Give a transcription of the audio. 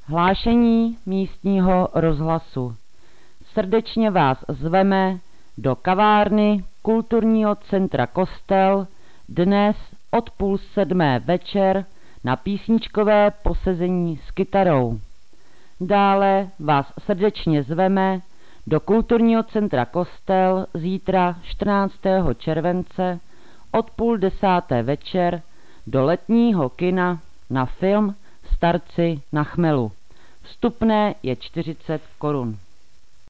Hlášení místního rozhlasu. Srdečně vás zveme do kavárny Kulturního centra Kostel dnes od 6:30 večer na písničkové posezení s kytarou. Dále vás srdečně zveme do Kulturního centra Kostel zítra 14. července od 9:30 večer do letního kina na film Starci na chmelu. Vstupné je 40 korun.